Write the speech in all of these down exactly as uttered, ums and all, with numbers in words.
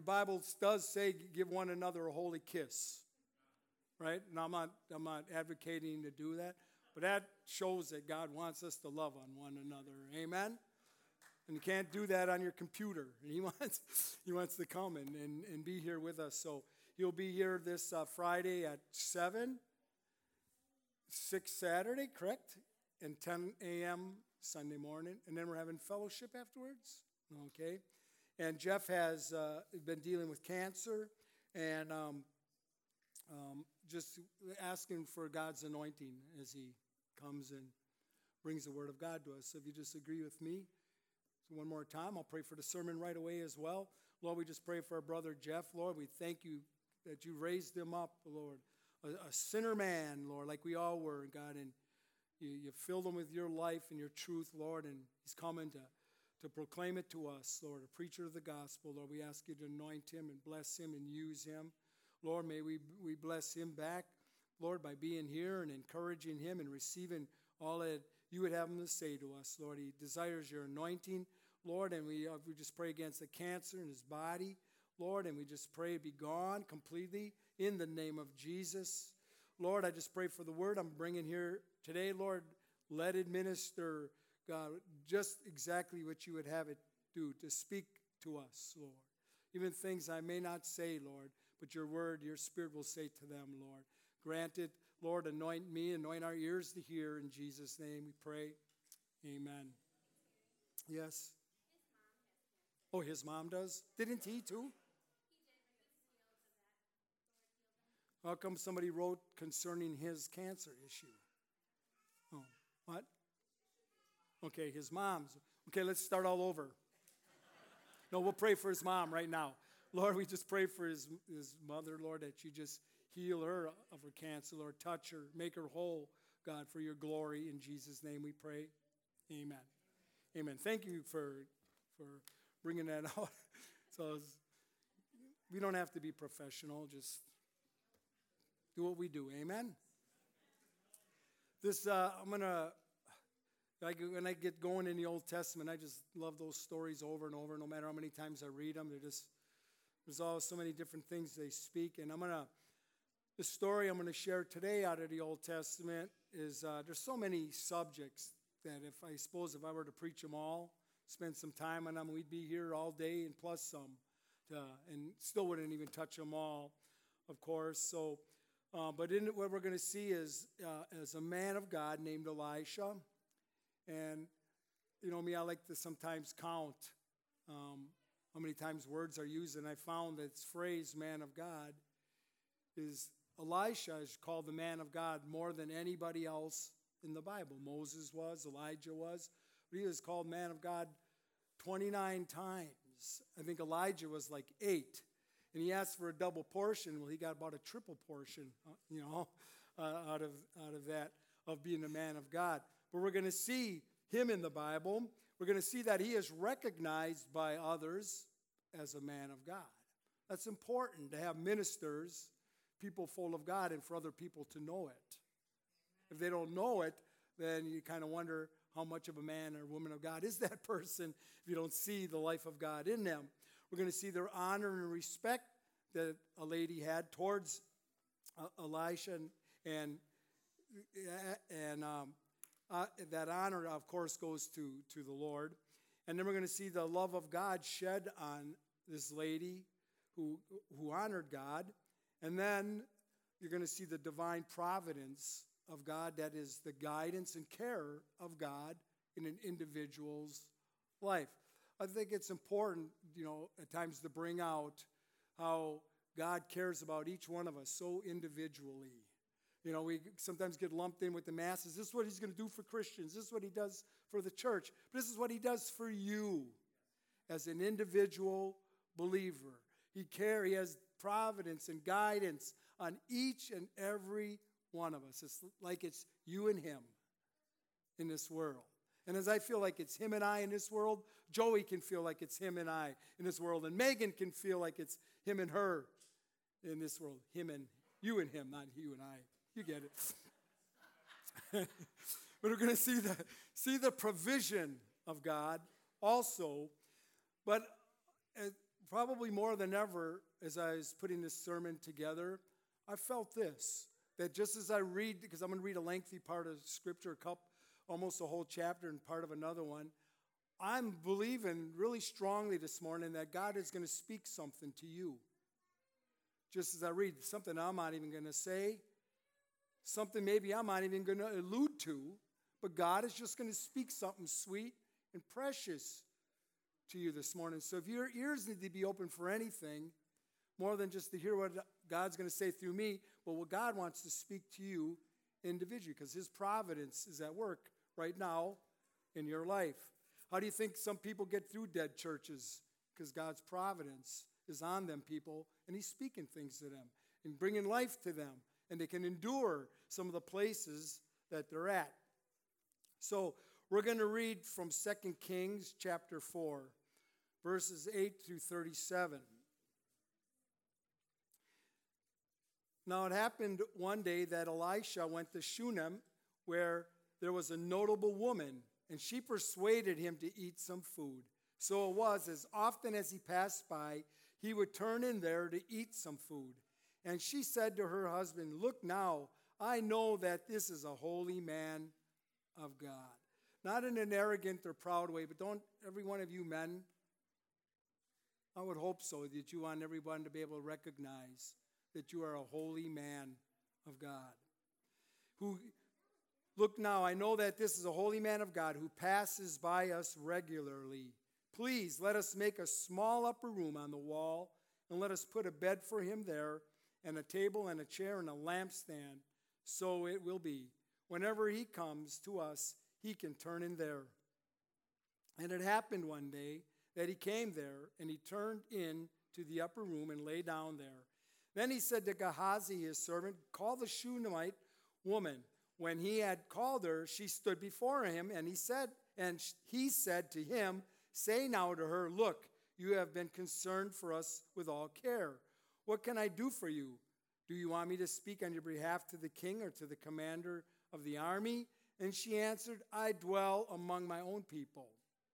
Bible does say give one another a holy kiss, right? And I'm not, I'm not advocating to do that, but that shows that God wants us to love on one another. Amen? And you can't do that on your computer. And he wants, he wants to come and, and, and be here with us. So he'll be here this uh, Friday at seven, six Saturday, correct? And ten a.m. Sunday morning. And then we're having fellowship afterwards. Okay? And Jeff has uh, been dealing with cancer and um, um, just asking for God's anointing as he comes and brings the word of God to us. So if you just agree with me, so one more time, I'll pray for the sermon right away as well. Lord, we just pray for our brother Jeff. Lord, we thank you that you raised him up, Lord, a, a sinner man, Lord, like we all were, God, and you, you filled him with your life and your truth, Lord, and he's coming to to proclaim it to us, Lord, a preacher of the gospel. Lord, we ask you to anoint him and bless him and use him. Lord, may we, we bless him back, Lord, by being here and encouraging him and receiving all that you would have him to say to us, Lord. He desires your anointing, Lord, and we, uh, we just pray against the cancer in his body, Lord, and we just pray it be gone completely in the name of Jesus. Lord, I just pray for the word I'm bringing here today, Lord. Let it minister, God, just exactly what you would have it do, to speak to us, Lord. Even things I may not say, Lord, but your word, your spirit will say to them, Lord. Grant it, Lord, anoint me, anoint our ears to hear. In Jesus' name we pray. Amen. Yes? Oh, his mom does? Didn't he too? How come somebody wrote concerning his cancer issue? Oh, what? Okay, his mom's. Okay, let's start all over. No, we'll pray for his mom right now. Lord, we just pray for his, his mother, Lord, that you just heal her of her cancer, Lord. Touch her, make her whole, God, for your glory. In Jesus' name we pray. Amen. Amen. Thank you for, for bringing that out. So we don't have to be professional. Just do what we do. Amen. This, uh, I'm going to... Like when I get going in the Old Testament, I just love those stories over and over. No matter how many times I read them, they're just, there's always so many different things they speak. And I'm going to, the story I'm going to share today out of the Old Testament is, uh, there's so many subjects that if I suppose if I were to preach them all, spend some time on them, we'd be here all day and plus some, to, and still wouldn't even touch them all, of course. So, uh, but in what we're going to see is, uh, as a man of God named Elisha. And, you know me, I like to sometimes count um, how many times words are used. And I found that this phrase, man of God, is Elisha is called the man of God more than anybody else in the Bible. Moses was, Elijah was. But he was called man of God twenty-nine times. I think Elijah was like eight. And he asked for a double portion. Well, he got about a triple portion, uh, you know, uh, out of out of that, of being a man of God. But we're going to see him in the Bible. We're going to see that he is recognized by others as a man of God. That's important to have ministers, people full of God, and for other people to know it. If they don't know it, then you kind of wonder how much of a man or woman of God is that person if you don't see the life of God in them. We're going to see their honor and respect that a lady had towards uh, Elisha, and and, and um, Uh, that honor, of course, goes to, to the Lord. And then we're going to see the love of God shed on this lady who, who honored God. And then you're going to see the divine providence of God, that is the guidance and care of God in an individual's life. I think it's important, you know, at times to bring out how God cares about each one of us so individually. You know, we sometimes get lumped in with the masses. This is what he's going to do for Christians. This is what he does for the church. But this is what he does for you as an individual believer. He cares. He has providence and guidance on each and every one of us. It's like it's you and him in this world. And as I feel like it's him and I in this world, Joey can feel like it's him and I in this world. And Megan can feel like it's him and her in this world. Him and you and him, not you and I. You get it. But we're going to see the, see the provision of God also. But uh, probably more than ever, as I was putting this sermon together, I felt this, that just as I read, because I'm going to read a lengthy part of Scripture, a couple, almost a whole chapter and part of another one, I'm believing really strongly this morning that God is going to speak something to you. Just as I read, something I'm not even going to say, something maybe I'm not even going to allude to, but God is just going to speak something sweet and precious to you this morning. So if your ears need to be open for anything, more than just to hear what God's going to say through me, but what God wants to speak to you individually, because his providence is at work right now in your life. How do you think some people get through dead churches? Because God's providence is on them people, and he's speaking things to them and bringing life to them, and they can endure some of the places that they're at. So we're going to read from Second Kings chapter four, verses eight through thirty-seven. Now it happened one day that Elisha went to Shunem, where there was a notable woman, and she persuaded him to eat some food. So it was, as often as he passed by, he would turn in there to eat some food. And she said to her husband, "Look now, I know that this is a holy man of God." Not in an arrogant or proud way, but don't every one of you men, I would hope so, that you want everyone to be able to recognize that you are a holy man of God. Who, look now, I know that this is a holy man of God who passes by us regularly. Please let us make a small upper room on the wall, and let us put a bed for him there, and a table and a chair and a lampstand. So it will be, whenever he comes to us, he can turn in there. And it happened one day that he came there, and he turned in to the upper room and lay down there. Then he said to Gehazi, his servant, "Call the Shunammite woman." When he had called her, she stood before him, and he said, and he said to him, "Say now to her, look, you have been concerned for us with all care. What can I do for you? Do you want me to speak on your behalf to the king or to the commander of the army?" And she answered, "I dwell among my own people."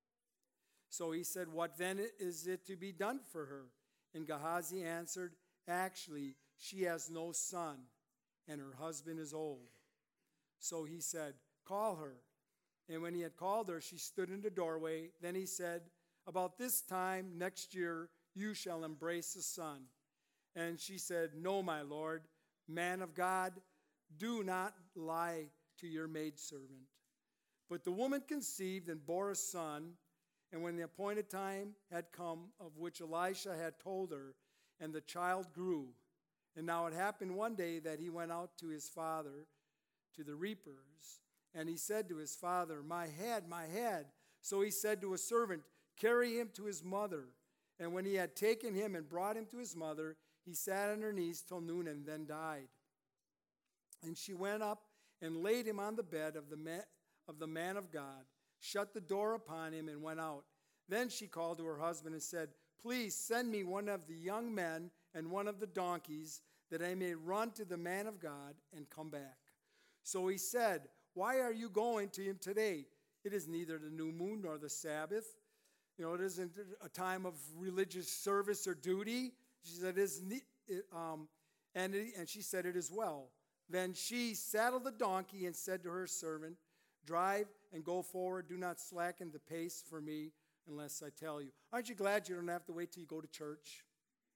So he said, "What then is it to be done for her?" And Gehazi answered, "Actually, she has no son, and her husband is old." So he said, "Call her." And when he had called her, she stood in the doorway. Then he said, "About this time next year, you shall embrace a son." And she said, "No, my lord, man of God, do not lie to your maidservant." But the woman conceived and bore a son, and when the appointed time had come, of which Elisha had told her, and the child grew. And now it happened one day that he went out to his father, to the reapers, and he said to his father, "My head, my head." So he said to a servant, "Carry him to his mother." And when he had taken him and brought him to his mother, he sat on her knees till noon and then died. And she went up and laid him on the bed of the man of, the man of God, shut the door upon him, and went out. Then she called to her husband and said, "Please send me one of the young men and one of the donkeys, that I may run to the man of God and come back." So he said, "Why are you going to him today? It is neither the new moon nor the Sabbath. You know, it isn't a time of religious service or duty." She said, "It is ne- it, um, and, it, and she said, "It is well." Then she saddled the donkey and said to her servant, "Drive and go forward. Do not slacken the pace for me unless I tell you." Aren't you glad you don't have to wait till you go to church?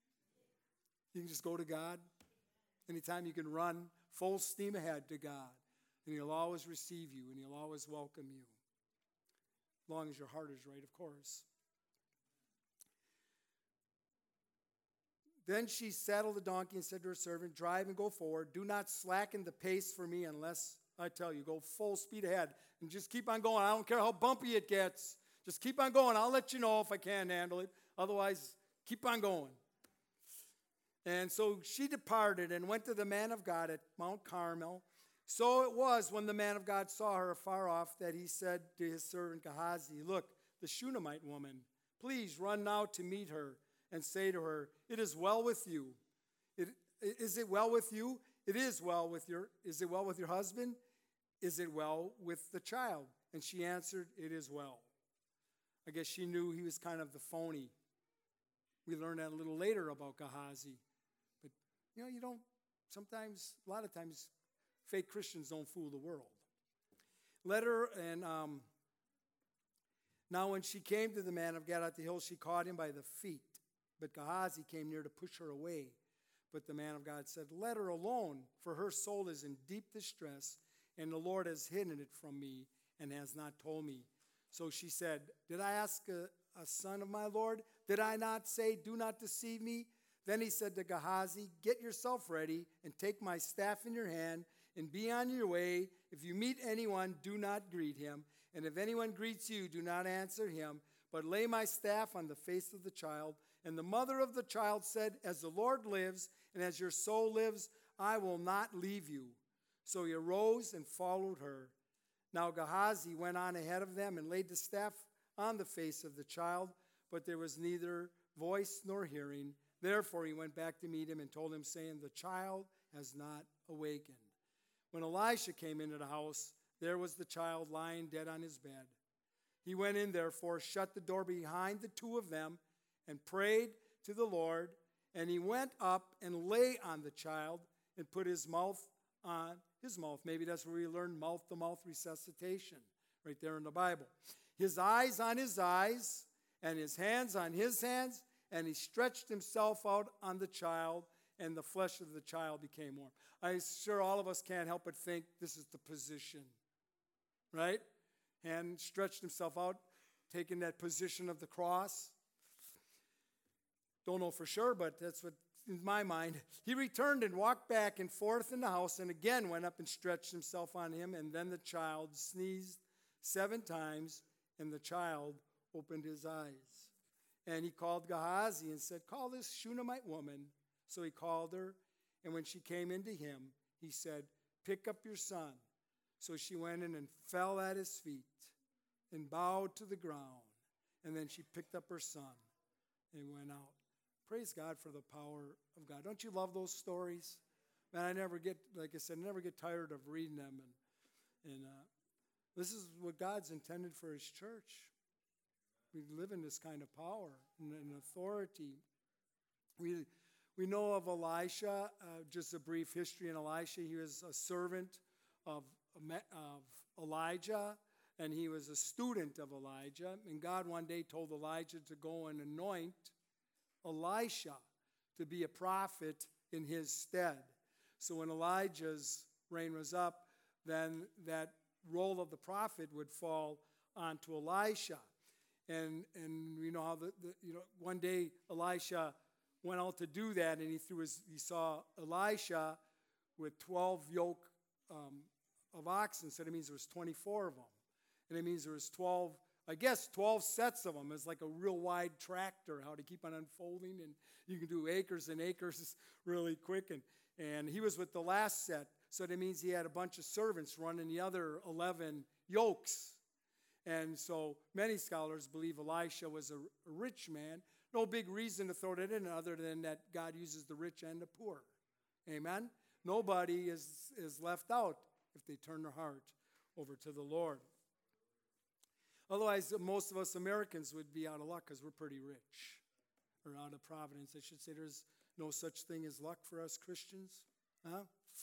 You can just go to God. Anytime you can run full steam ahead to God, and he'll always receive you, and he'll always welcome you. As long as your heart is right, of course. Then she saddled the donkey and said to her servant, "Drive and go forward. Do not slacken the pace for me unless I tell you." Go full speed ahead and just keep on going. I don't care how bumpy it gets. Just keep on going. I'll let you know if I can't handle it. Otherwise, keep on going. And so she departed and went to the man of God at Mount Carmel. So it was, when the man of God saw her afar off, that he said to his servant Gehazi, "Look, the Shunammite woman. Please run now to meet her and say to her, 'It is well with you.' It, is it well with you? It is well with your, is it well with your husband? Is it well with the child?" And she answered, "It is well." I guess she knew he was kind of the phony We learn that a little later about Gehazi. But, you know, you don't, sometimes, a lot of times, fake Christians don't fool the world. Let her, and um, now when she came to the man of God at the hill, she caught him by the feet. But Gehazi came near to push her away. But the man of God said, let her alone, for her soul is in deep distress, and the Lord has hidden it from me and has not told me. So she said, did I ask a, a son of my Lord? Did I not say, do not deceive me? Then he said to Gehazi, get yourself ready and take my staff in your hand and be on your way. If you meet anyone, do not greet him. And if anyone greets you, do not answer him, but lay my staff on the face of the child. And the mother of the child said, as the Lord lives and as your soul lives, I will not leave you. So he arose and followed her. Now Gehazi went on ahead of them and laid the staff on the face of the child, but there was neither voice nor hearing. Therefore he went back to meet him and told him, saying, the child has not awakened. When Elisha came into the house, there was the child lying dead on his bed. He went in, therefore, shut the door behind the two of them, and prayed to the Lord. And he went up and lay on the child and put his mouth on his mouth. Maybe that's where we learn mouth-to-mouth resuscitation, right there in the Bible. His eyes on his eyes, and his hands on his hands, and he stretched himself out on the child, and the flesh of the child became warm. I'm sure all of us can't help but think this is the position, right? And stretched himself out, taking that position of the cross. Don't know for sure, but that's what in my mind. He returned and walked back and forth in the house, and again went up and stretched himself on him, and then the child sneezed seven times, and the child opened his eyes. And he called Gehazi and said, call this Shunammite woman. So he called her, and when she came into him, he said, pick up your son. So she went in and fell at his feet and bowed to the ground. And then she picked up her son and went out. Praise God for the power of God. Don't you love those stories? Man, I never get, like I said, I never get tired of reading them. And, and uh, this is what God's intended for his church. We live in this kind of power and, and authority. We we know of Elisha, uh, just a brief history in Elisha. He was a servant of, of Elijah, and he was a student of Elijah. And God one day told Elijah to go and anoint Elisha to be a prophet in his stead. So when Elijah's reign was up, then that role of the prophet would fall onto Elisha. And and we know how the, the you know one day Elisha went out to do that, and he threw his he saw Elisha with twelve yoke um, of oxen. So that means there was twenty-four of them, and it means there was twelve. I guess twelve sets of them. It's like a real wide tractor, how to keep on unfolding, and you can do acres and acres really quick. And, and he was with the last set, so that means he had a bunch of servants running the other eleven yokes. And so many scholars believe Elisha was a, a rich man. No big reason to throw that in other than that God uses the rich and the poor. Amen? Nobody is, is left out if they turn their heart over to the Lord. Otherwise, most of us Americans would be out of luck because we're pretty rich, or out of providence. I should say there's no such thing as luck for us Christians. Huh?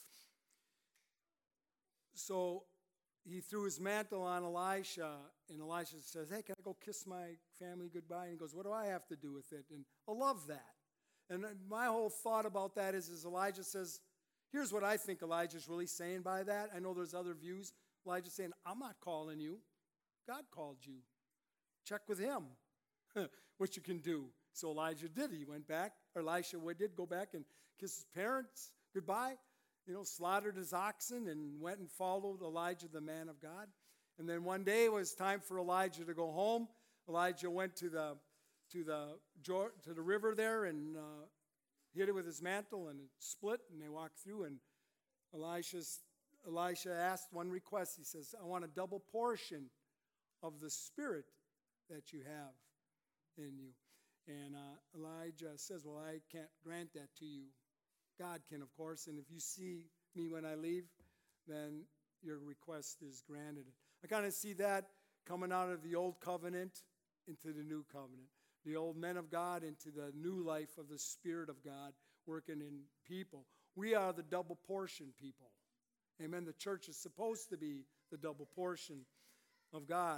So he threw his mantle on Elisha, and Elisha says, hey, can I go kiss my family goodbye? And he goes, what do I have to do with it? And I love that. And my whole thought about that is, is Elijah says, here's what I think Elijah's really saying by that. I know there's other views. Elijah's saying, I'm not calling you. God called you. Check with him what you can do. So Elijah did. He went back, or Elisha did go back and kiss his parents goodbye, you know, slaughtered his oxen and went and followed Elijah, the man of God. And then one day it was time for Elijah to go home. Elijah went to the to the to the river there and uh, hit it with his mantle, and it split, and they walked through. And Elisha's, Elisha asked one request. He says, I want a double portion of the Spirit that you have in you. And uh, Elijah says, well, I can't grant that to you. God can, of course, and if you see me when I leave, then your request is granted. I kind of see that coming out of the old covenant into the new covenant. the old men of God into the new life of the Spirit of God working in people. We are the double portion people. Amen. The church is supposed to be the double portion of God.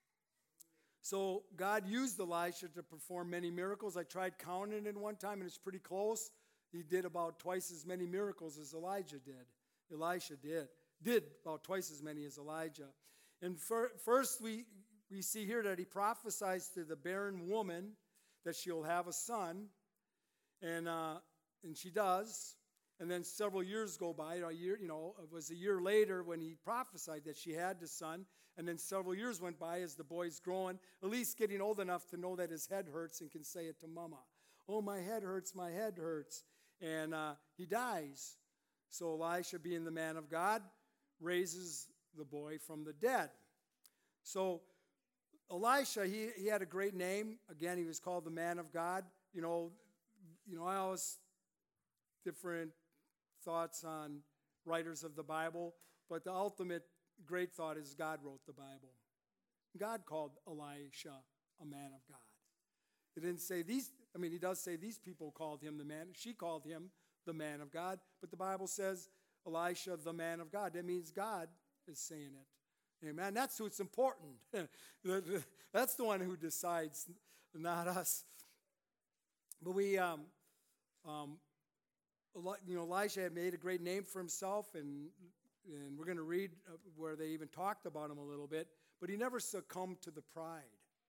So God used Elisha to perform many miracles. I tried counting it one time, and it's pretty close. He did about twice as many miracles as Elijah did. Elisha did. Did about twice as many as Elijah. And for, first we, we see here that he prophesies to the barren woman that she'll have a son. And, uh, and she does. And then several years go by. A year, you know, it was a year later when he prophesied that she had the son. And then several years went by as the boy's growing, at least getting old enough to know that his head hurts and can say it to mama. Oh, my head hurts, my head hurts. And uh, he dies. So Elisha, being the man of God, raises the boy from the dead. So Elisha, he, he had a great name. Again, he was called the man of God. You know, you know, I always different thoughts on writers of the Bible, but the ultimate great thought is God wrote the Bible. God called Elisha a man of God. It didn't say these, I mean, he does say these people called him the man. She called him the man of God, but the Bible says Elisha, the man of God. That means God is saying it. Amen. That's who's important. That's the one who decides, not us. But we, um, um, you know, Elisha had made a great name for himself, and and we're going to read where they even talked about him a little bit. But he never succumbed to the pride,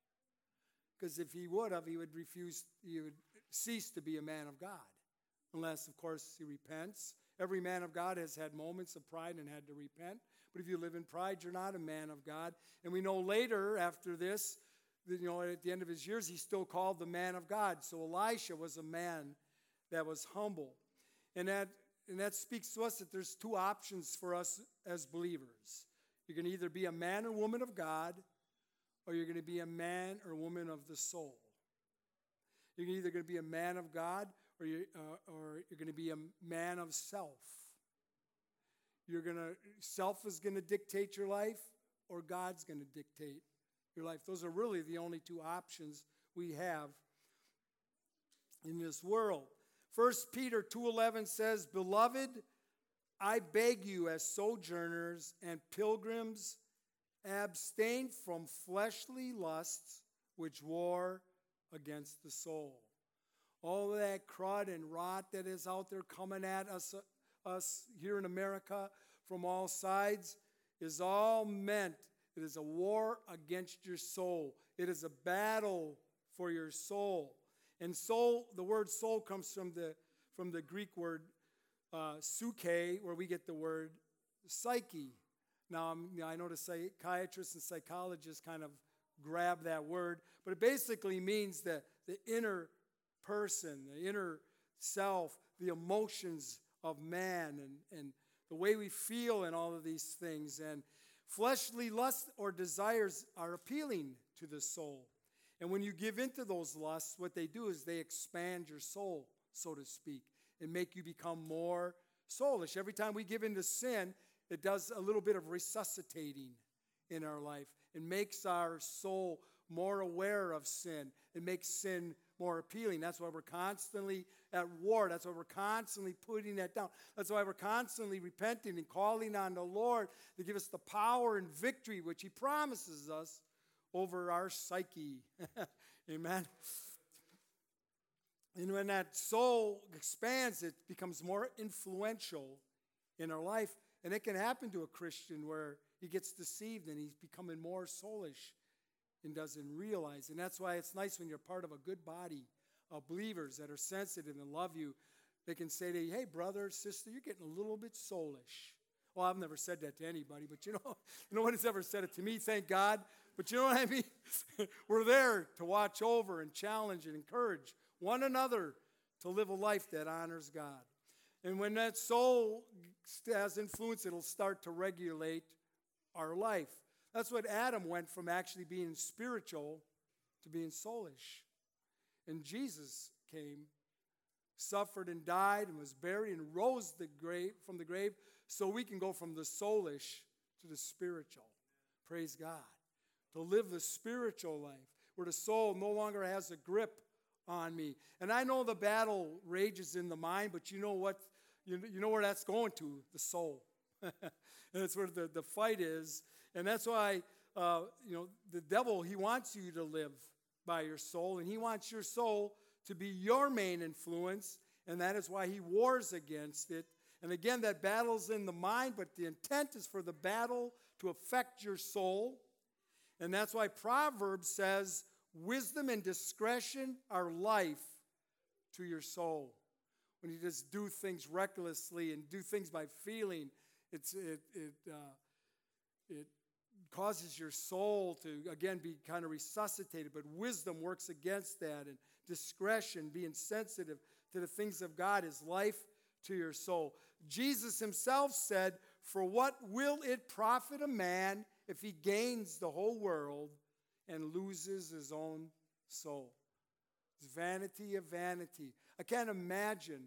because if he would have, he would refuse. He would cease to be a man of God, unless, of course, he repents. Every man of God has had moments of pride and had to repent. But if you live in pride, you're not a man of God. And we know later, after this, that, you know, at the end of his years, he's still called the man of God. So Elisha was a man that was humble. And that, and that speaks to us that there's two options for us as believers. You're going to either be a man or woman of God, or you're going to be a man or woman of the soul. You're either going to be a man of God, or you're, uh, or you're going to be a man of self. You're going to, self is going to dictate your life, or God's going to dictate your life. Those are really the only two options we have in this world. First Peter two eleven says, "Beloved, I beg you as sojourners and pilgrims, abstain from fleshly lusts which war against the soul." All of that crud and rot that is out there coming at us, us here in America from all sides is all meant. It is a war against your soul. It is a battle for your soul. And soul, the word soul comes from the from the Greek word uh, psyche, where we get the word psyche. Now, I'm, you know, I know the psychiatrists and psychologists kind of grab that word, but it basically means the, the inner person, the inner self, the emotions of man, and, and the way we feel and all of these things. And fleshly lusts or desires are appealing to the soul. And when you give into those lusts, what they do is they expand your soul, so to speak, and make you become more soulish. Every time we give into sin, it does a little bit of resuscitating in our life. It makes our soul more aware of sin. It makes sin more appealing. That's why we're constantly at war. That's why we're constantly putting that down. That's why we're constantly repenting and calling on the Lord to give us the power and victory which He promises us over our psyche. Amen. And when that soul expands, it becomes more influential in our life. And it can happen to a Christian where he gets deceived and he's becoming more soulish and doesn't realize. And that's why it's nice when you're part of a good body of believers that are sensitive and love you. They can say to you, "Hey, brother, sister, you're getting a little bit soulish." Well, I've never said that to anybody, but you know, no one has ever said it to me, thank God. But you know what I mean? We're there to watch over and challenge and encourage one another to live a life that honors God. And when that soul has influence, it'll start to regulate our life. That's what Adam went from actually being spiritual to being soulish. And Jesus came, suffered and died and was buried and rose the grave, from the grave so we can go from the soulish to the spiritual. Praise God. To live the spiritual life. where the soul no longer has a grip on me. And I know the battle rages in the mind, but you know what? You, you know where that's going to? The soul. And that's where the, the fight is. And that's why, uh, you know, the devil, he wants you to live by your soul, and he wants your soul to be your main influence, and that is why he wars against it. And again, that battle's in the mind, but the intent is for the battle to affect your soul. And that's why Proverbs says, wisdom and discretion are life to your soul. When you just do things recklessly and do things by feeling, it's, it, it, uh, it causes your soul to, again, be kind of resuscitated. But wisdom works against that. And discretion, being sensitive to the things of God, is life to your soul. Jesus himself said, for what will it profit a man if he gains the whole world and loses his own soul? It's vanity of vanity. I can't imagine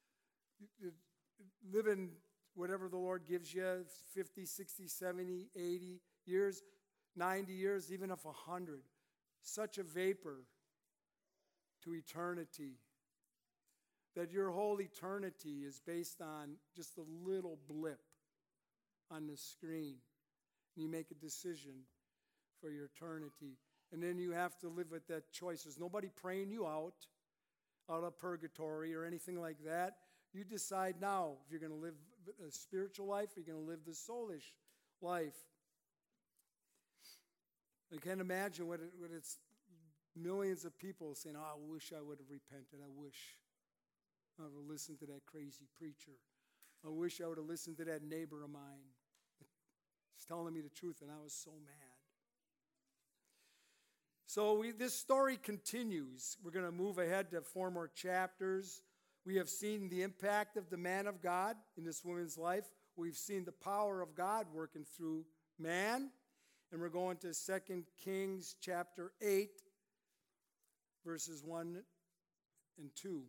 living whatever the Lord gives you, fifty, sixty, seventy, eighty years, ninety years, even if one hundred. Such a vapor to eternity, that your whole eternity is based on just a little blip on the screen. And you make a decision for your eternity. And then you have to live with that choice. There's nobody praying you out, out of purgatory or anything like that. You decide now if you're going to live a spiritual life or you're going to live the soulish life. I can't imagine what, it, what it's millions of people saying, oh, I wish I would have repented. I wish I would have listened to that crazy preacher. I wish I would have listened to that neighbor of mine. He's telling me the truth, and I was so mad. So we, this story continues. We're going to move ahead to four more chapters. We have seen the impact of the man of God in this woman's life. We've seen the power of God working through man. And we're going to Second Kings chapter eight, verses one and two.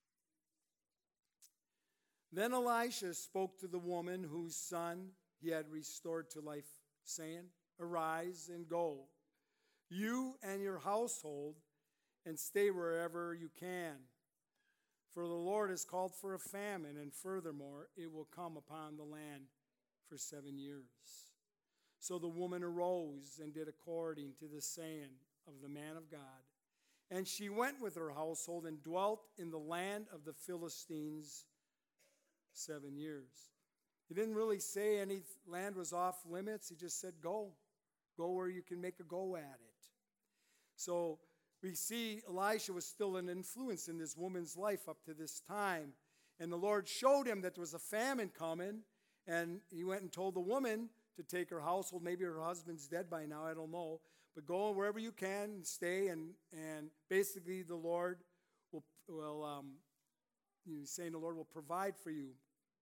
Then Elisha spoke to the woman whose son he had restored to life, saying, arise and go, you and your household, and stay wherever you can. For the Lord has called for a famine, and furthermore, it will come upon the land for seven years. So the woman arose and did according to the saying of the man of God. And she went with her household and dwelt in the land of the Philistines seven years. He didn't really say any land was off limits. He just said, go. Go where you can make a go at it. So we see Elisha was still an influence in this woman's life up to this time. And the Lord showed him that there was a famine coming. And he went and told the woman to take her household. Maybe her husband's dead by now, I don't know. But go wherever you can and stay. And, and basically the Lord will, will um, he's saying the Lord will provide for you.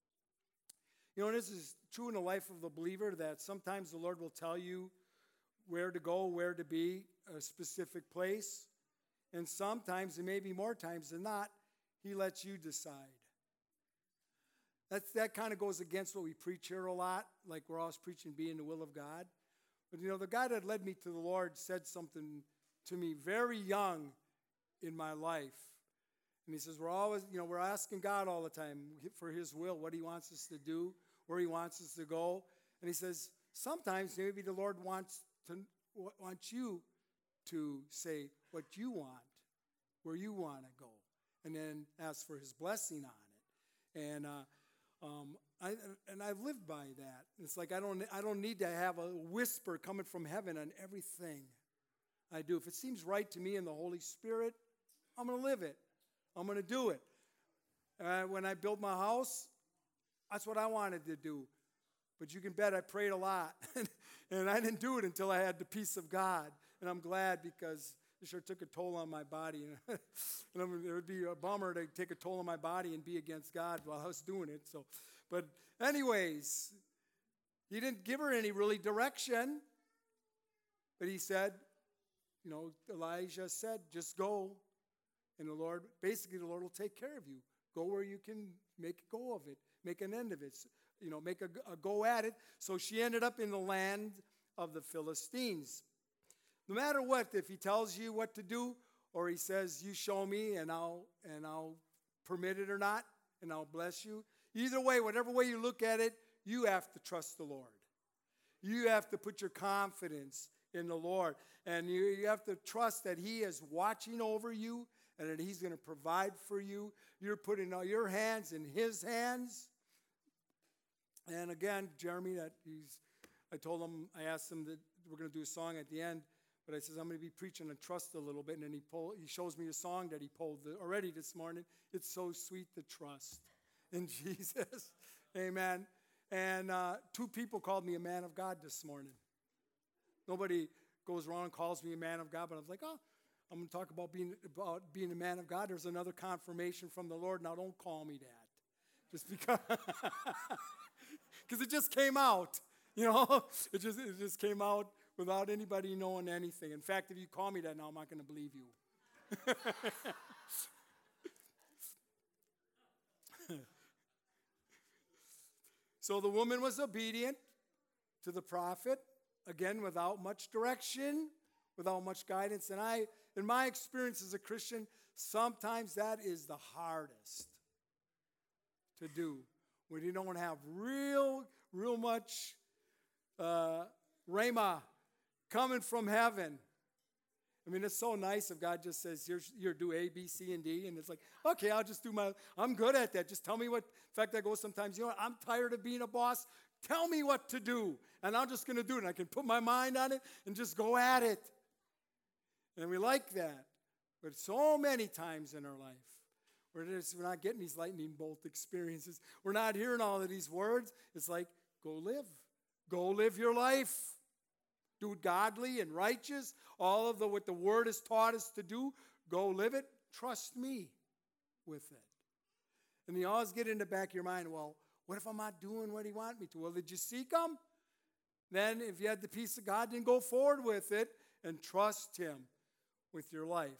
You know, this is true in the life of the believer, that sometimes the Lord will tell you where to go, where to be, a specific place. And sometimes, and maybe more times than not, he lets you decide. That's, that kind of goes against what we preach here a lot, like we're always preaching being the will of God. But, you know, the guy that led me to the Lord said something to me very young in my life. And he says, we're always, you know, we're asking God all the time for his will, what he wants us to do, where he wants us to go. And he says, sometimes maybe the Lord wants to wants you to say what you want, where you want to go, and then ask for his blessing on it. And uh, um, I and I've lived by that. It's like I don't I don't need to have a whisper coming from heaven on everything I do. If it seems right to me in the Holy Spirit, I'm going to live it. I'm going to do it. Uh, when I built my house, that's what I wanted to do. But you can bet I prayed a lot. And I didn't do it until I had the peace of God. And I'm glad, because it sure took a toll on my body. And it would be a bummer to take a toll on my body and be against God while I was doing it. So, but anyways, he didn't give her any really direction. But he said, you know, Elijah said, just go. And the Lord, basically the Lord will take care of you. Go where you can make a go of it. Make an end of it. You know, make a, a go at it. So she ended up in the land of the Philistines. No matter what, if he tells you what to do, or he says, you show me and I'll and I'll permit it or not, and I'll bless you. Either way, whatever way you look at it, you have to trust the Lord. You have to put your confidence in the Lord. And you, you have to trust that he is watching over you and that he's going to provide for you. You're putting all your hands in his hands. And again, Jeremy, that he's, I told him, I asked him that we're going to do a song at the end, but I says, I'm going to be preaching on trust a little bit. And then he, pull, he shows me a song that he pulled already this morning. It's so sweet to trust in Jesus. Amen. And uh, two people called me a man of God this morning. Nobody goes around and calls me a man of God, but I was like, oh, I'm going to talk about being, about being a man of God. There's another confirmation from the Lord. Now, don't call me that. Just because. Because it just came out. You know, it just, it just came out without anybody knowing anything. In fact, if you call me that now, I'm not going to believe you. So the woman was obedient to the prophet, again, without much direction, without much guidance. And I, in my experience as a Christian, sometimes that is the hardest to do. When you don't have real, real much uh, rhema coming from heaven. I mean, it's so nice if God just says, you're, you're do A, B, C, and D. And it's like, okay, I'll just do my, I'm good at that. Just tell me what, in fact, I go sometimes, you know what, I'm tired of being a boss. Tell me what to do. And I'm just going to do it. And I can put my mind on it and just go at it. And we like that. But so many times in our life, we're, just, we're not getting these lightning bolt experiences. We're not hearing all of these words. It's like, go live. Go live your life. Do it godly and righteous. All of the what the Word has taught us to do, go live it. Trust me with it. And you always get in the back of your mind, well, what if I'm not doing what he wants me to? Well, did you seek him? Then if you had the peace of God, then go forward with it and trust him with your life.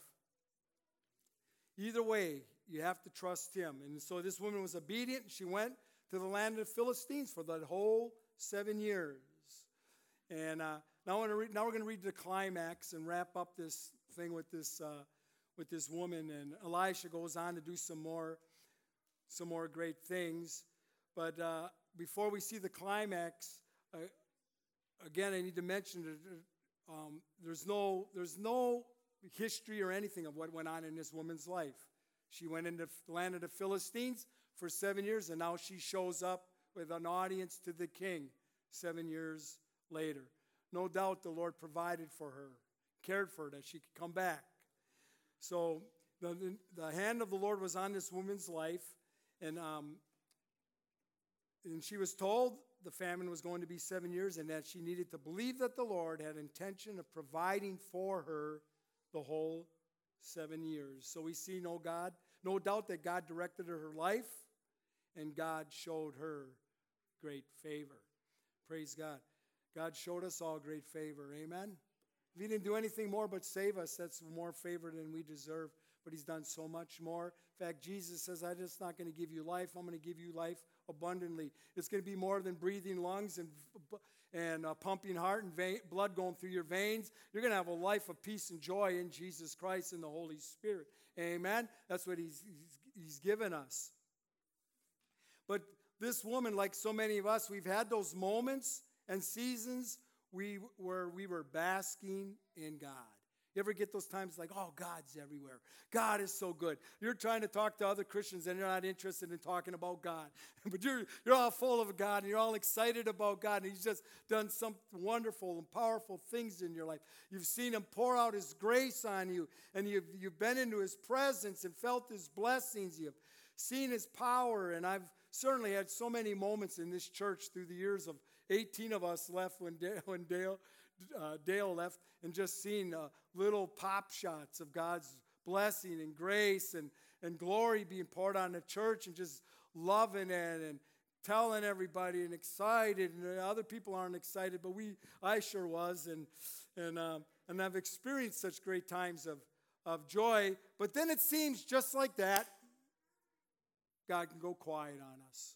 Either way, you have to trust him. And so this woman was obedient. She went to the land of the Philistines for that whole seven years. And uh, now, I want to read, now we're going to read the climax and wrap up this thing with this uh, with this woman. And Elisha goes on to do some more some more great things. But uh, before we see the climax, uh, again, I need to mention that um, there's no there's no history or anything of what went on in this woman's life. She went into the land of the Philistines for seven years, and now she shows up with an audience to the king seven years later. No doubt the Lord provided for her, cared for her, that she could come back. So the, the, the hand of the Lord was on this woman's life, and, um, and she was told the famine was going to be seven years and that she needed to believe that the Lord had intention of providing for her the whole seven years. So we see no God, no doubt that God directed her life, and God showed her great favor. Praise God. God showed us all great favor. Amen. If he didn't do anything more but save us, that's more favor than we deserve. But he's done so much more. In fact, Jesus says, I'm just not going to give you life. I'm going to give you life abundantly. It's going to be more than breathing lungs and, and a pumping heart and vein, blood going through your veins. You're going to have a life of peace and joy in Jesus Christ and the Holy Spirit. Amen. That's what he's, he's, he's given us. But this woman, like so many of us, we've had those moments and seasons we where we were basking in God. You ever get those times like, oh, God's everywhere. God is so good. You're trying to talk to other Christians and you're not interested in talking about God. But you're, you're all full of God and you're all excited about God. And he's just done some wonderful and powerful things in your life. You've seen him pour out his grace on you. And you've, you've been into his presence and felt his blessings. You've seen his power. And I've certainly had so many moments in this church through the years of eighteen of us left when Dale, when Dale, uh, Dale left, and just seeing uh, little pop shots of God's blessing and grace and, and glory being poured on the church, and just loving it and telling everybody and excited. And other people aren't excited, but we, I sure was, and and um, and I've experienced such great times of of joy. But then it seems just like that, God can go quiet on us.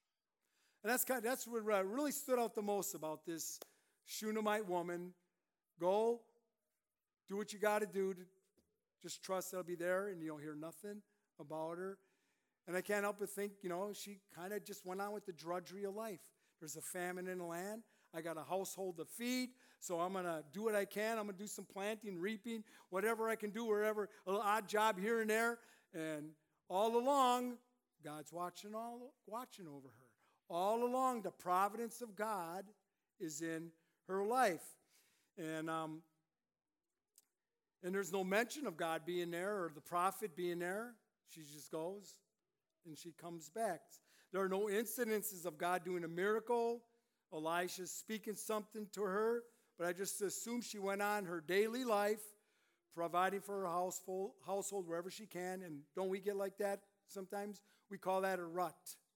And that's kind of, that's what really stood out the most about this Shunammite woman Go, do what you got to do. Just trust they'll be there, and you'll hear nothing about her. And I can't help but think, you know, she kind of just went on with the drudgery of life. There's a famine in the land. I got a household to feed, so I'm going to do what I can. I'm going to do some planting, reaping, whatever I can do, wherever, a little odd job here and there. And all along, God's watching all watching over her. All along, the providence of God is in her life. And um, and there's no mention of God being there or the prophet being there. She just goes and she comes back. There are no incidences of God doing a miracle, Elisha speaking something to her, but I just assume she went on her daily life, providing for her household, household wherever she can. And don't we get like that sometimes? We call that a rut.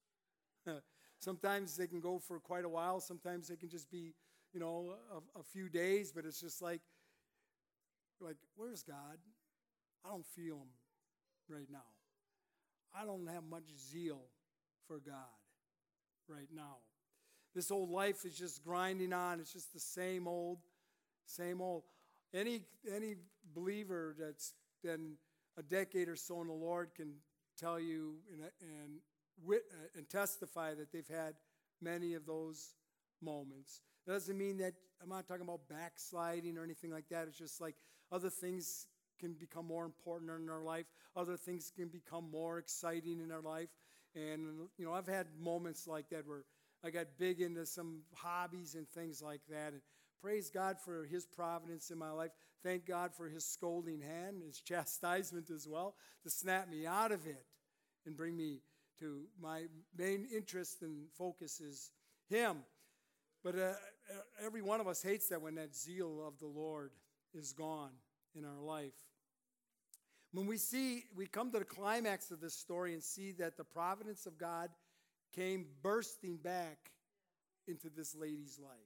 Sometimes they can go for quite a while. Sometimes they can just be, you know, a, a few days, but it's just like, like, where's God? I don't feel him right now. I don't have much zeal for God right now. This old life is just grinding on. It's just the same old, same old. Any any believer that's been a decade or so in the Lord can tell you and and, wit, uh, and testify that they've had many of those moments. That doesn't mean that I'm not talking about backsliding or anything like that. It's just like other things can become more important in our life. Other things can become more exciting in our life. And, you know, I've had moments like that where I got big into some hobbies and things like that. And praise God for his providence in my life. Thank God for his scolding hand, his chastisement as well, to snap me out of it and bring me to my main interest and focus is him. But uh, every one of us hates that when that zeal of the Lord is gone in our life. When we see, we come to the climax of this story and see that the providence of God came bursting back into this lady's life.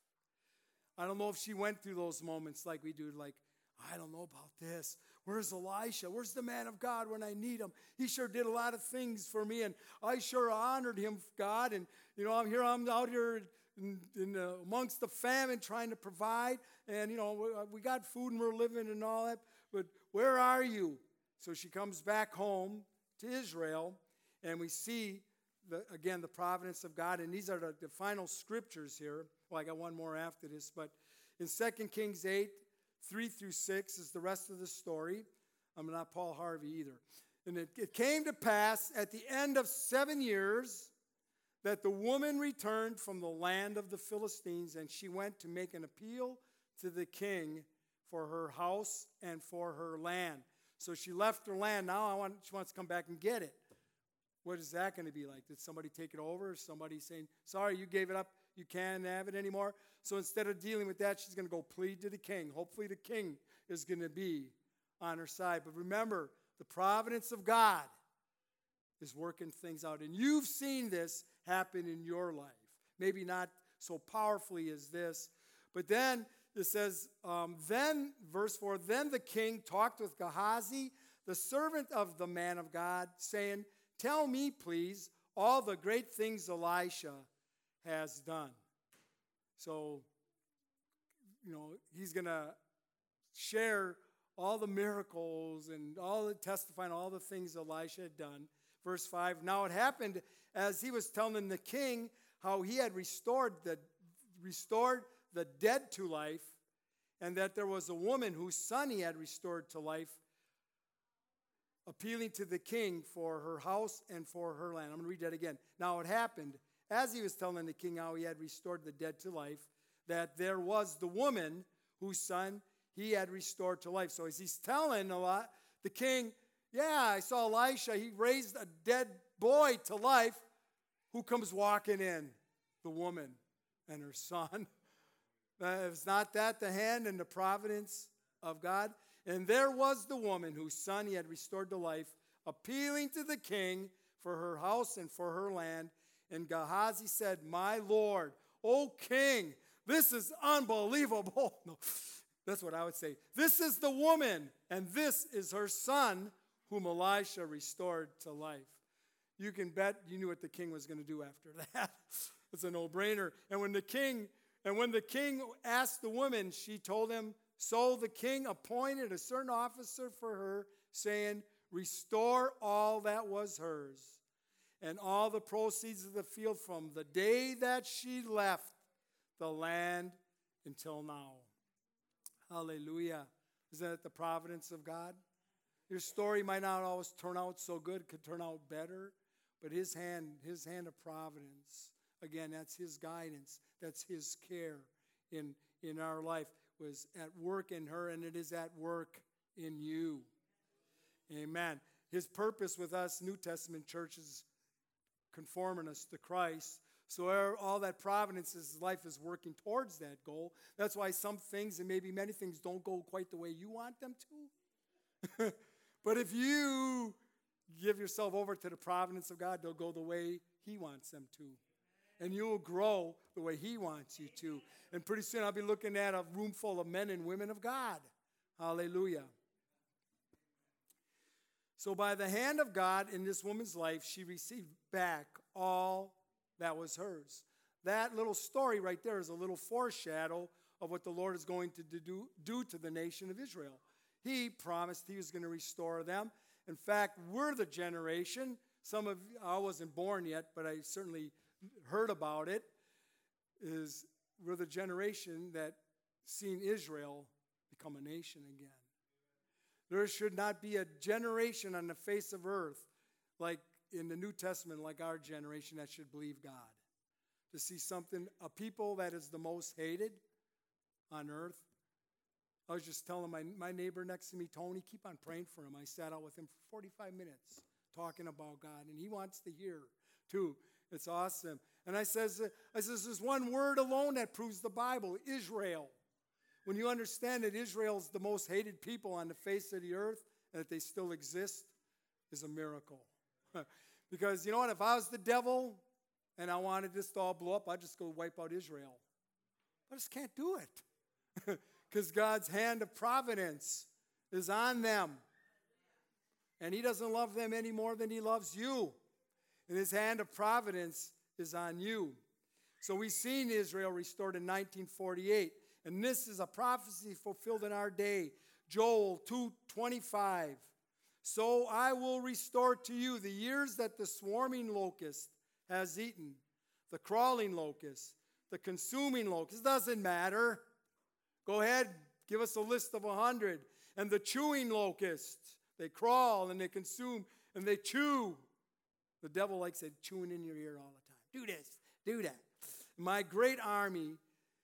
I don't know if she went through those moments like we do, like, I don't know about this. Where's Elisha? Where's the man of God when I need him? He sure did a lot of things for me, and I sure honored him, God. And, you know, I'm here, I'm out here in, in uh, amongst the famine trying to provide. And, you know, we, we got food and we're living and all that. But where are you? So she comes back home to Israel, and we see, the, again, the providence of God. And these are the, the final scriptures here. Well, I got one more after this. But in Second Kings eight, three through six is the rest of the story. I'm not Paul Harvey either. And it, it came to pass at the end of seven years that the woman returned from the land of the Philistines, and she went to make an appeal to the king for her house and for her land. So she left her land. Now I want, she wants to come back and get it. What is that going to be like? Did somebody take it over? Or somebody saying, sorry, you gave it up. You can't have it anymore. So instead of dealing with that, she's going to go plead to the king. Hopefully the king is going to be on her side. But remember, the providence of God is working things out. And you've seen this happen in your life. Maybe not so powerfully as this. But then it says, um, then, verse four, then the king talked with Gehazi, the servant of the man of God, saying, tell me, please, all the great things Elisha has done. So, you know, he's going to share all the miracles and all the testifying, all the things Elisha had done. Verse five, now it happened as he was telling the king how he had restored the, restored the dead to life, and that there was a woman whose son he had restored to life, appealing to the king for her house and for her land. I'm going to read that again. Now it happened, as he was telling the king how he had restored the dead to life, that there was the woman whose son he had restored to life. So as he's telling a lot, the king, yeah, I saw Elisha. He raised a dead boy to life. Who comes walking in? The woman and her son. Uh, is not that the hand and the providence of God? And there was the woman whose son he had restored to life, appealing to the king for her house and for her land. And Gehazi said, my Lord, O king, this is unbelievable. No, that's what I would say. This is the woman, and this is her son, whom Elisha restored to life. You can bet you knew what the king was going to do after that. It's a no-brainer. And when the king, and when the king asked the woman, she told him so the king appointed a certain officer for her, saying, restore all that was hers, and all the proceeds of the field from the day that she left the land until now. Hallelujah. Isn't that the providence of God? Your story might not always turn out so good. It could turn out better. But his hand, his hand of providence, again, that's his guidance. That's his care in, in our life, was at work in her, and it is at work in you. Amen. His purpose with us, New Testament churches, conforming us to Christ. So all that providence is life is working towards that goal. That's why some things, and maybe many things, don't go quite the way you want them to. But if you give yourself over to the providence of God, they'll go the way he wants them to. And you'll grow the way he wants you to. And pretty soon I'll be looking at a room full of men and women of God. Hallelujah. So by the hand of God in this woman's life, she received back all that was hers. That little story right there is a little foreshadow of what the Lord is going to do, do to the nation of Israel. He promised he was going to restore them. In fact, we're the generation. Some of you, I wasn't born yet, but I certainly heard about it, is we're the generation that seen Israel become a nation again. There should not be a generation on the face of earth like in the New Testament, like our generation, that should believe God. To see something, a people that is the most hated on earth. I was just telling my, my neighbor next to me, Tony, keep on praying for him. I sat out with him for forty-five minutes talking about God, and he wants to hear too. It's awesome. And I says, I says, there's one word alone that proves the Bible, Israel. When you understand that Israel is the most hated people on the face of the earth, and that they still exist, is a miracle. Because, you know what, if I was the devil and I wanted this to all blow up, I'd just go wipe out Israel. I just can't do it. Because God's hand of providence is on them. And he doesn't love them any more than he loves you. And his hand of providence is on you. So we've seen Israel restored in nineteen forty-eight. And this is a prophecy fulfilled in our day. Joel two twenty-five. So I will restore to you the years that the swarming locust has eaten, the crawling locust, the consuming locust. Doesn't matter. Go ahead, give us a list of a hundred. And the chewing locust. They crawl and they consume and they chew. The devil likes it chewing in your ear all the time. Do this, do that. My great army,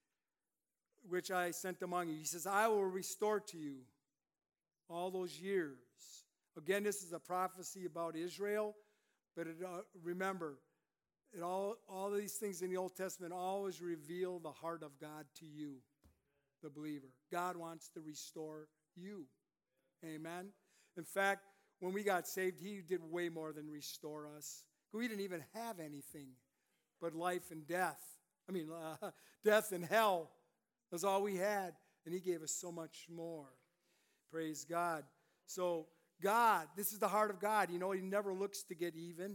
which I sent among you, he says, I will restore to you all those years. Again, this is a prophecy about Israel, but it, uh, remember, it all, all these things in the Old Testament always reveal the heart of God to you, the believer. God wants to restore you. Amen. In fact, when we got saved, he did way more than restore us. We didn't even have anything but life and death. I mean, uh, death and hell was all we had, and he gave us so much more. Praise God. So God, this is the heart of God. You know, he never looks to get even.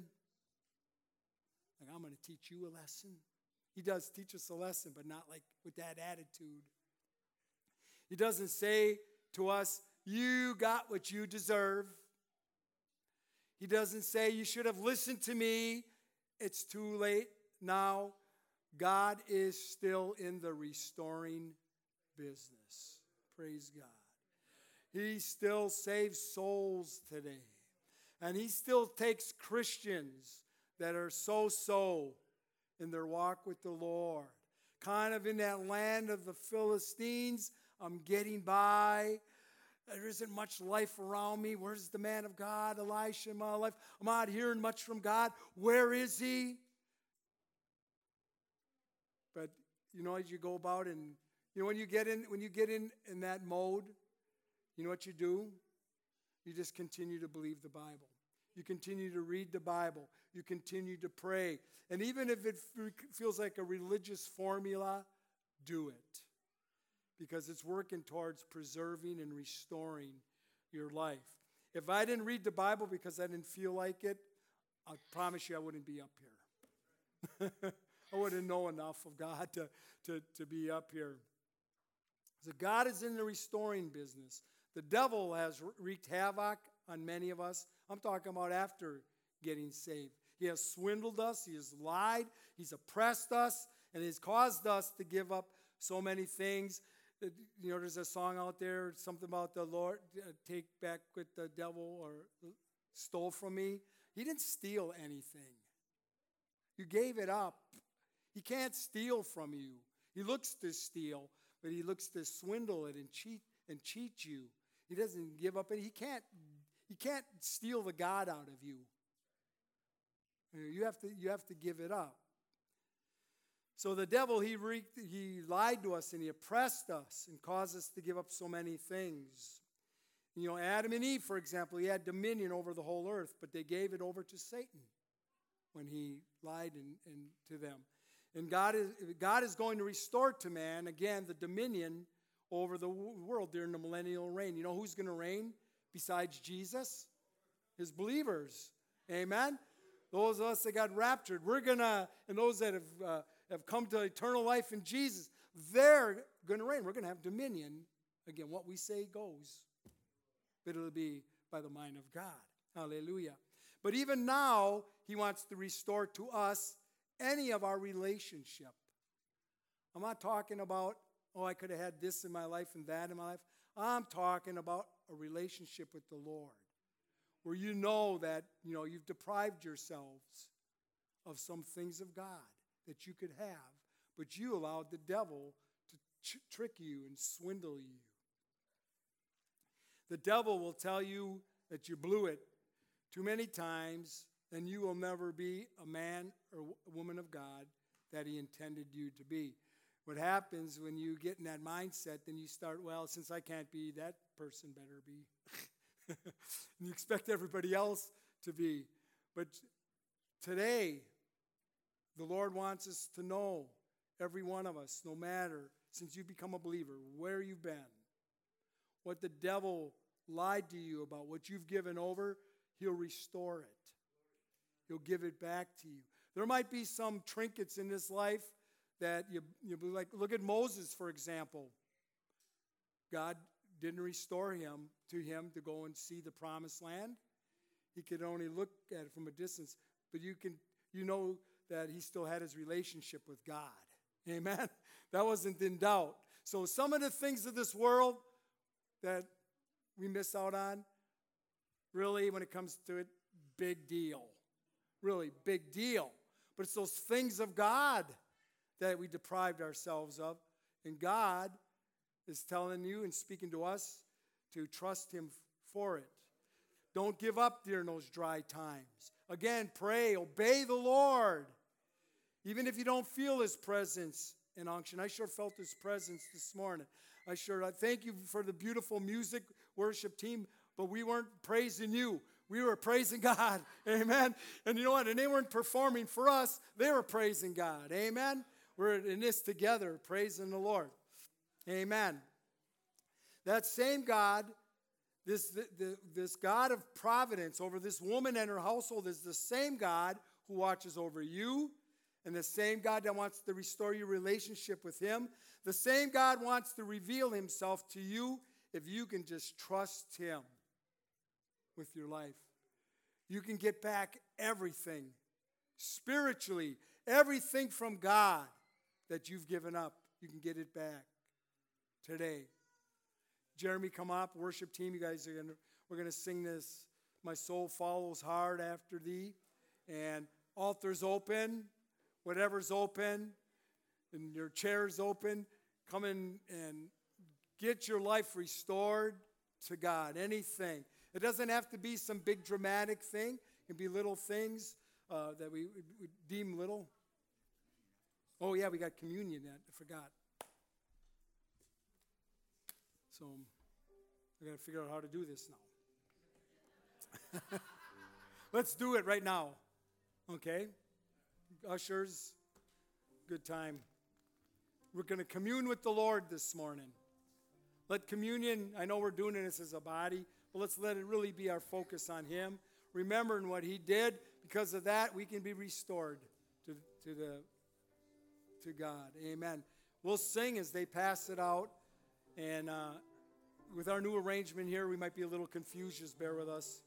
Like, I'm going to teach you a lesson. He does teach us a lesson, but not like with that attitude. He doesn't say to us, you got what you deserve. He doesn't say, you should have listened to me. It's too late now. God is still in the restoring business. Praise God. He still saves souls today. And he still takes Christians that are so-so in their walk with the Lord. Kind of in that land of the Philistines, I'm getting by. There isn't much life around me. Where's the man of God, Elisha, in my life? I'm not hearing much from God. Where is he? But, you know, as you go about and, you know, when you get in, when you get in, in that mode, you know what you do? You just continue to believe the Bible. You continue to read the Bible. You continue to pray. And even if it feels like a religious formula, do it. Because it's working towards preserving and restoring your life. If I didn't read the Bible because I didn't feel like it, I promise you I wouldn't be up here. I wouldn't know enough of God to, to, to be up here. So God is in the restoring business. The devil has wreaked havoc on many of us. I'm talking about after getting saved. He has swindled us. He has lied. He's oppressed us. And he's caused us to give up so many things. You know, there's a song out there, something about the Lord, uh, take back what the devil or stole from me. He didn't steal anything. You gave it up. He can't steal from you. He looks to steal, but he looks to swindle it and cheat and cheat you. He doesn't give up, and he can't. He can't steal the God out of you. You have to. You have to give it up. So the devil, he wreaked, he lied to us and he oppressed us and caused us to give up so many things. You know, Adam and Eve, for example, he had dominion over the whole earth, but they gave it over to Satan when he lied in, in, to them. And God is, God is going to restore to man, again, the dominion over the world during the millennial reign. You know who's going to reign besides Jesus? His believers. Amen? Those of us that got raptured, we're going to, and those that have, uh, have come to eternal life in Jesus, they're going to reign. We're going to have dominion. Again, what we say goes. But it'll be by the mind of God. Hallelujah. But even now, he wants to restore to us any of our relationship. I'm not talking about, oh, I could have had this in my life and that in my life. I'm talking about a relationship with the Lord, where you know that, you know, you've deprived yourselves of some things of God that you could have, but you allowed the devil to ch- trick you and swindle you. The devil will tell you that you blew it too many times, and you will never be a man or a woman of God that he intended you to be. What happens when you get in that mindset, then you start, well, since I can't be, that person better be. And you expect everybody else to be. But today, the Lord wants us to know, every one of us, no matter, since you've become a believer, where you've been, what the devil lied to you about, what you've given over, he'll restore it. He'll give it back to you. There might be some trinkets in this life that you, you like. Look at Moses, for example. God didn't restore him to him to go and see the promised land. He could only look at it from a distance. But you can, you know that he still had his relationship with God. Amen? That wasn't in doubt. So some of the things of this world that we miss out on, really, when it comes to it, big deal. Really, big deal. But it's those things of God that we deprived ourselves of. And God is telling you and speaking to us to trust him for it. Don't give up during those dry times. Again, pray, obey the Lord. Even if you don't feel his presence and unction. I sure felt his presence this morning. I sure I thank you for the beautiful music worship team, but we weren't praising you. We were praising God. Amen. And you know what? And they weren't performing for us. They were praising God. Amen. We're in this together, praising the Lord. Amen. That same God, this, the, the, this God of providence over this woman and her household is the same God who watches over you, and the same God that wants to restore your relationship with him. The same God wants to reveal himself to you if you can just trust him with your life. You can get back everything spiritually, everything from God that you've given up. You can get it back today. Jeremy, come up, worship team. You guys are gonna, we're gonna sing this. My soul follows hard after thee, and altar's open, whatever's open, and your chair's open. Come in and get your life restored to God. Anything. It doesn't have to be some big dramatic thing. It can be little things uh, that we, we deem little. Oh, yeah, we got communion yet. I forgot. So I got to figure out how to do this now. Let's do it right now. Okay? Ushers, good time. We're going to commune with the Lord this morning. Let communion, I know we're doing this as a body, but let's let it really be our focus on him. Remembering what he did, because of that, we can be restored to, to, the, to God. Amen. We'll sing as they pass it out. And uh, with our new arrangement here, we might be a little confused. Just bear with us.